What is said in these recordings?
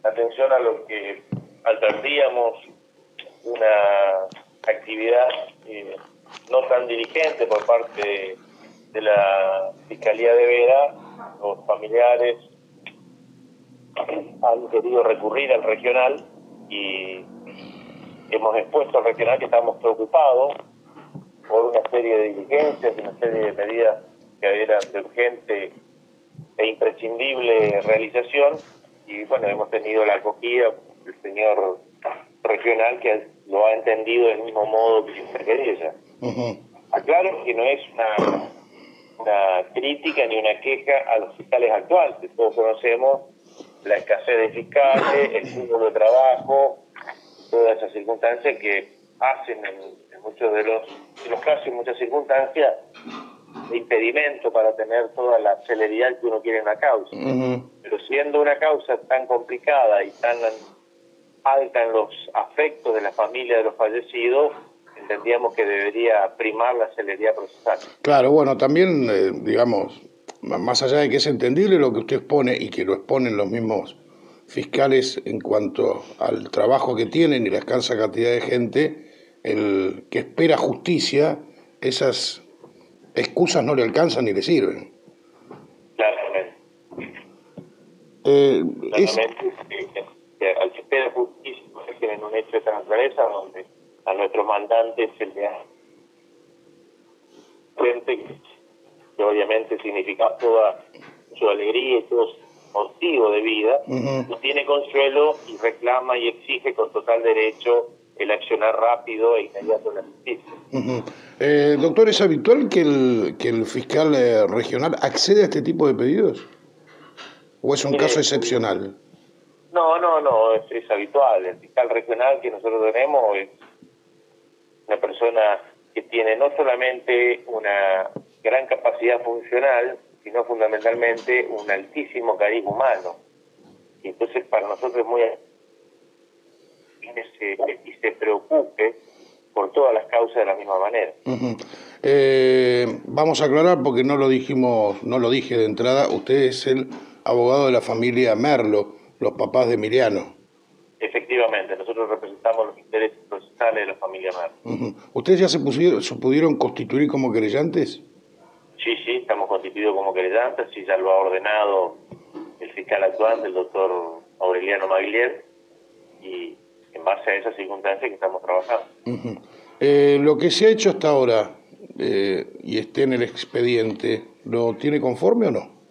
atención a lo que advertíamos, una actividad no tan diligente por parte de la Fiscalía de Vera. Los familiares han querido recurrir al regional y hemos expuesto al regional que estamos preocupados por una serie de diligencias, una serie de medidas que eran de urgente e imprescindible realización, y bueno, hemos tenido la acogida del señor regional, que lo ha entendido del mismo modo que ella. Aclaro que no es una crítica ni una queja a los fiscales actuales. Todos conocemos la escasez de fiscales, el flujo de trabajo, todas esas circunstancias que hacen en muchos de los casos, en muchas circunstancias, de impedimento para tener toda la celeridad que uno quiere en la causa. Pero siendo una causa tan complicada y tan alta en los afectos de la familia de los fallecidos, entendíamos que debería primar la celeridad procesal. Claro, bueno, también, digamos, más allá de que es entendible lo que usted expone y que lo exponen los mismos fiscales en cuanto al trabajo que tienen y la escasa cantidad de gente, el que espera justicia, esas excusas no le alcanzan ni le sirven. Claramente. Que al que espera justicia tienen un hecho de esta naturaleza donde a nuestros mandantes se le da frente que obviamente significa toda su alegría y todo su motivo de vida, no tiene consuelo y reclama y exige con total derecho el accionar rápido e inmediato de la justicia. Doctor, ¿es habitual que el fiscal regional acceda a este tipo de pedidos? ¿O es un caso excepcional? No, es habitual. El fiscal regional que nosotros tenemos es una persona que tiene no solamente una gran capacidad funcional, sino fundamentalmente un altísimo carisma humano. Y entonces para nosotros es muy y se preocupe por todas las causas de la misma manera. Vamos a aclarar, porque no lo dije de entrada, usted es el abogado de la familia Merlo, los papás de Emiliano. Efectivamente, nosotros representamos los intereses procesales de la familia Merlo. ¿Ustedes ya se pudieron constituir como querellantes? Sí, estamos constituidos como querellantes, y ya lo ha ordenado el fiscal actuante, el doctor Aureliano Maglier, y en base a esas circunstancias que estamos trabajando. Lo que se ha hecho hasta ahora, y esté en el expediente, ¿lo tiene conforme o no?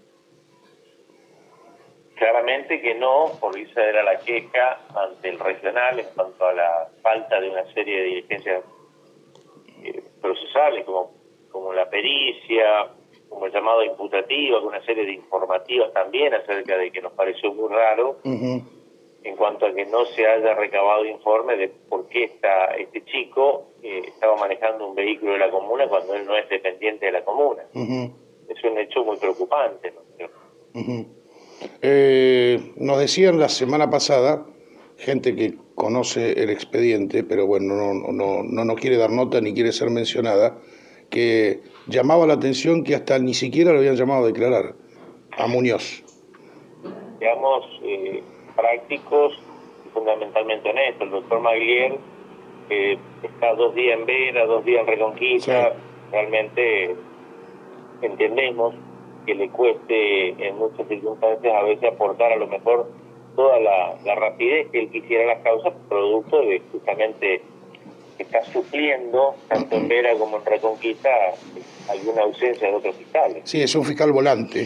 Claramente que no, porque esa era la queja ante el regional en cuanto a la falta de una serie de diligencias procesales, como la pericia, como el llamado imputativo, una serie de informativas también acerca de que nos pareció muy raro en cuanto a que no se haya recabado informe de por qué este chico estaba manejando un vehículo de la comuna cuando él no es dependiente de la comuna. Es un hecho muy preocupante, ¿no? Nos decían la semana pasada, gente que conoce el expediente, pero bueno, no quiere dar nota ni quiere ser mencionada, que llamaba la atención que hasta ni siquiera lo habían llamado a declarar a Muñoz. Seamos prácticos y fundamentalmente honestos. El doctor Maglier está 2 días en Vera, 2 días en Reconquista. Sí. Realmente entendemos que le cueste en muchas circunstancias a veces aportar a lo mejor toda la rapidez que él quisiera las causas, producto de justamente que está supliendo, tanto en Vera como en Reconquista, alguna ausencia de otros fiscales. Sí, es un fiscal volante.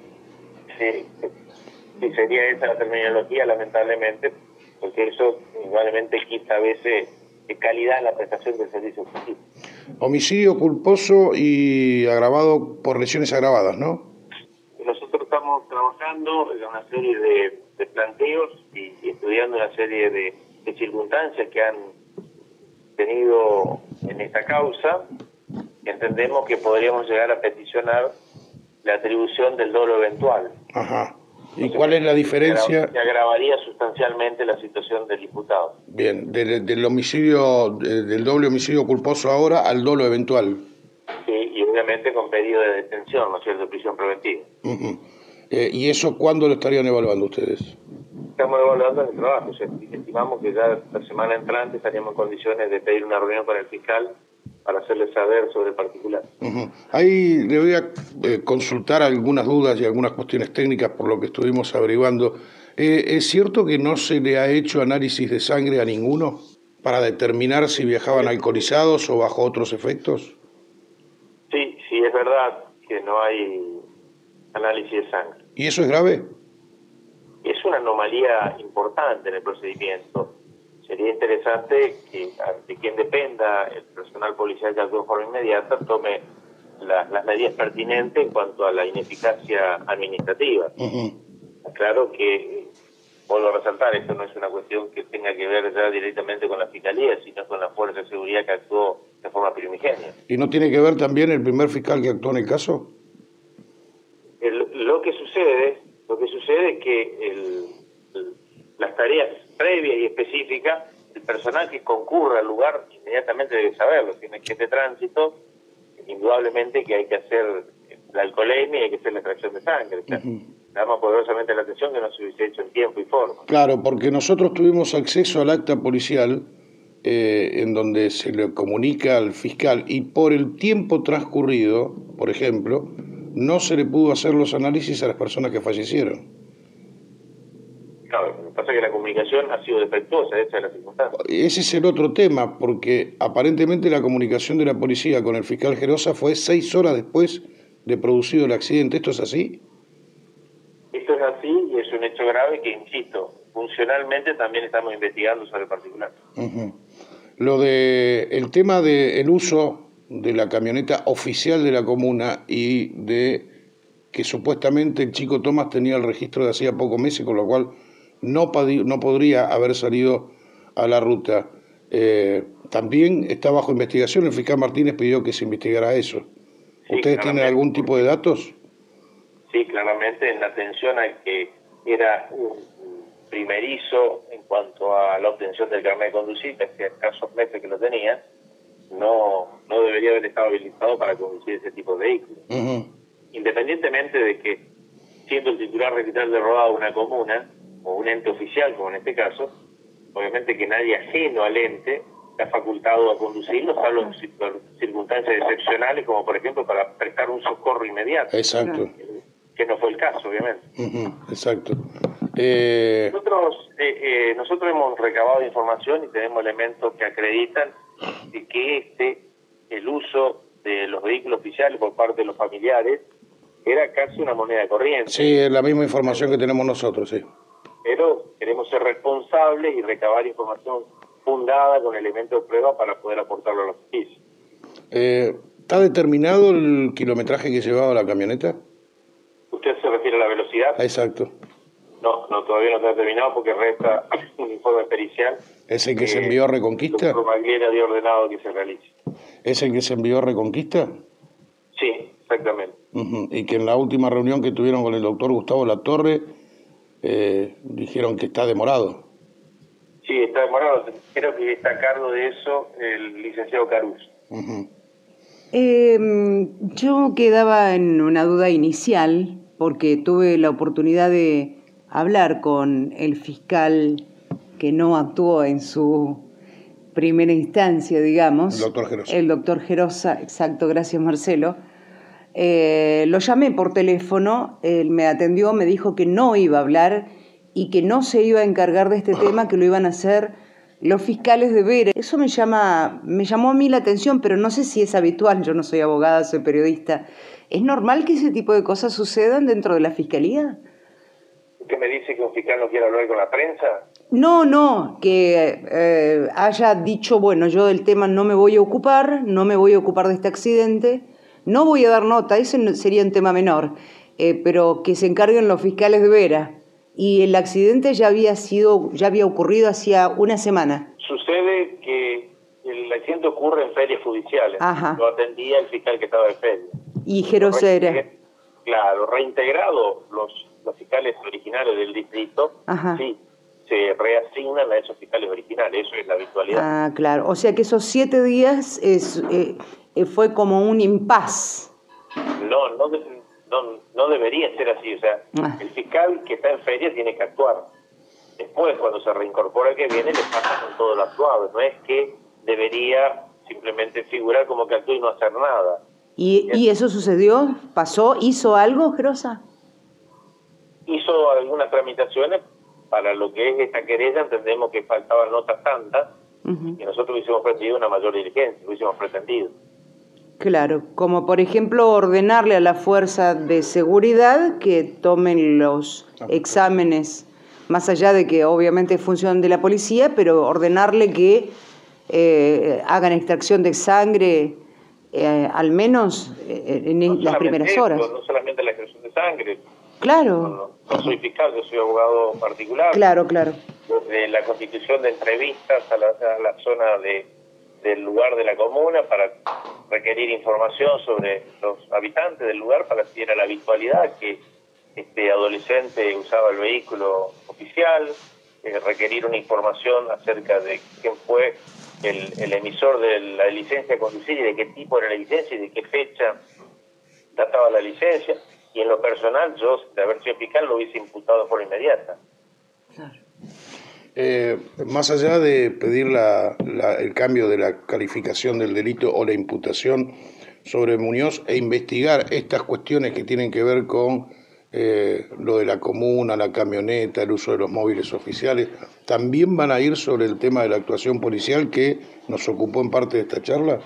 Sí, sería esa la terminología, lamentablemente, porque eso igualmente quita a veces calidad en la prestación del servicio justicia. Homicidio culposo y agravado por lesiones agravadas, ¿no? Nosotros estamos trabajando en una serie de planteos y estudiando una serie de circunstancias que han tenido en esta causa, y entendemos que podríamos llegar a peticionar la atribución del dolo eventual. Ajá. ¿Y cuál es la diferencia? Se agravaría sustancialmente la situación del imputado. Bien, del homicidio, del doble homicidio culposo ahora al dolo eventual. Sí, y obviamente con pedido de detención, ¿no es cierto?, de prisión preventiva. ¿Y eso cuándo lo estarían evaluando ustedes? Estamos evaluando el trabajo. O sea, estimamos que ya la semana entrante estaríamos en condiciones de pedir una reunión con el fiscal para hacerle saber sobre el particular. Ahí le voy a consultar algunas dudas y algunas cuestiones técnicas por lo que estuvimos averiguando. ¿Es cierto que no se le ha hecho análisis de sangre a ninguno para determinar si viajaban alcoholizados o bajo otros efectos? Sí, sí, es verdad que no hay análisis de sangre. ¿Y eso es grave? Es una anomalía importante en el procedimiento. Sería interesante que, de quien dependa el personal policial que actúe de forma inmediata, tome las medidas pertinentes en cuanto a la ineficacia administrativa. Claro que, vuelvo a resaltar, esto no es una cuestión que tenga que ver ya directamente con la Fiscalía, sino con la Fuerza de Seguridad que actuó de forma primigenia. ¿Y no tiene que ver también el primer fiscal que actuó en el caso? Lo que sucede es que las tareas previas y específicas, el personal que concurra al lugar inmediatamente debe saberlo. Tiene que de tránsito, indudablemente que hay que hacer la alcoholemia y hay que hacer la extracción de sangre. Damos poderosamente la atención que no se hubiese hecho en tiempo y forma. Claro, porque nosotros tuvimos acceso al acta policial en donde se le comunica al fiscal y por el tiempo transcurrido, por ejemplo, no se le pudo hacer los análisis a las personas que fallecieron. Claro, lo que pasa es que la comunicación ha sido defectuosa, esa es la circunstancia. Ese es el otro tema, porque aparentemente la comunicación de la policía con el fiscal Gerosa fue 6 horas después de producido el accidente. ¿Esto es así? Esto es así y es un hecho grave que, insisto, funcionalmente también estamos investigando sobre el particular. Lo de el tema del uso de la camioneta oficial de la comuna y de que supuestamente el chico Tomás tenía el registro de hacía pocos meses, con lo cual no podría haber salido a la ruta. También está bajo investigación, el fiscal Martínez pidió que se investigara eso. Sí, ¿ustedes tienen algún tipo de datos? Sí, claramente, en atención a que era un primerizo en cuanto a la obtención del carnet de conducir, que hacía escasos meses que lo tenía, no debería haber estado habilitado para conducir ese tipo de vehículos. Independientemente de que, siendo el titular registral de rodado de una comuna, o un ente oficial, como en este caso, obviamente que nadie ajeno al ente está facultado a conducirlo, salvo en circunstancias excepcionales, como por ejemplo para prestar un socorro inmediato. Exacto. Que no fue el caso, obviamente. Exacto. Nosotros hemos recabado información y tenemos elementos que acreditan de que el uso de los vehículos oficiales por parte de los familiares era casi una moneda corriente. Sí, es la misma información que tenemos nosotros, sí. Pero queremos ser responsables y recabar información fundada con elementos de prueba para poder aportarlo a la justicia. ¿Está determinado el kilometraje que llevaba la camioneta? ¿Usted se refiere a la velocidad? Exacto. No, todavía no está determinado porque resta un informe pericial. ¿Es el que se envió a Reconquista? El doctor Magliera había ordenado que se realice. ¿Es el que se envió a Reconquista? Sí, exactamente. Y que en la última reunión que tuvieron con el doctor Gustavo Latorre dijeron que está demorado. Sí, está demorado. Creo que está a cargo de eso el licenciado Caruso. Yo quedaba en una duda inicial porque tuve la oportunidad de hablar con el fiscal que no actuó en su primera instancia, digamos. El doctor Gerosa. El doctor Gerosa, exacto, gracias Marcelo. Lo llamé por teléfono, él me atendió, me dijo que no iba a hablar y que no se iba a encargar de este tema, que lo iban a hacer los fiscales de Vera. Eso me llamó a mí la atención, pero no sé si es habitual, yo no soy abogada, soy periodista. ¿Es normal que ese tipo de cosas sucedan dentro de la fiscalía? ¿Usted me dice que un fiscal no quiere hablar con la prensa? No, que haya dicho, bueno, yo del tema no me voy a ocupar de este accidente, no voy a dar nota, ese sería un tema menor, pero que se encarguen los fiscales de Vera. Y el accidente ya había ocurrido hacía una semana. Sucede que el accidente ocurre en ferias judiciales. Ajá. Lo atendía el fiscal que estaba en feria. Y Gerosa era. Claro, reintegrados los fiscales originales del distrito, Ajá. Sí, se reasignan a esos fiscales originales, eso es la habitualidad. Ah, claro, o sea que esos 7 días fue como un impas. No debería ser así, o sea, el fiscal que está en feria tiene que actuar. Después, cuando se reincorpora el que viene, le pasa con todo lo actuado. No es que debería simplemente figurar como que actúa y no hacer nada. ¿Y eso sucedió? ¿Pasó? ¿Hizo algo, Grosa? Hizo algunas tramitaciones para lo que es esta querella. Entendemos que faltaban notas tantas y nosotros hubiésemos pretendido una mayor diligencia, hubiésemos pretendido. Claro, como por ejemplo ordenarle a la fuerza de seguridad que tomen los exámenes, más allá de que obviamente es función de la policía, pero ordenarle que hagan extracción de sangre al menos en las primeras horas. No solamente la extracción de sangre. Claro. No soy fiscal, yo soy abogado particular. Claro. Desde la constitución de entrevistas a la zona del lugar de la comuna para requerir información sobre los habitantes del lugar, para si era la habitualidad que este adolescente usaba el vehículo oficial, requerir una información acerca de quién fue el emisor de la licencia de conducir y de qué tipo era la licencia y de qué fecha databa la licencia. Y en lo personal, yo, de haber sido fiscal, lo hubiese imputado de forma inmediata. Claro. Más allá de pedir el cambio de la calificación del delito o la imputación sobre Muñoz e investigar estas cuestiones que tienen que ver con lo de la comuna, la camioneta, el uso de los móviles oficiales, ¿también van a ir sobre el tema de la actuación policial que nos ocupó en parte de esta charla?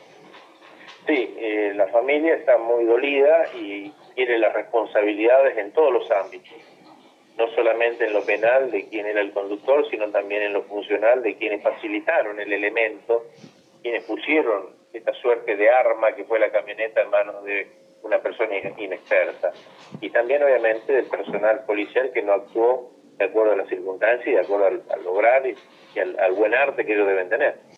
Sí, la familia está muy dolida y quiere las responsabilidades en todos los ámbitos. No solamente en lo penal de quién era el conductor, sino también en lo funcional de quienes facilitaron el elemento, quienes pusieron esta suerte de arma que fue la camioneta en manos de una persona inexperta. Y también, obviamente, del personal policial que no actuó de acuerdo a las circunstancias y de acuerdo al lograr y al buen arte que ellos deben tener.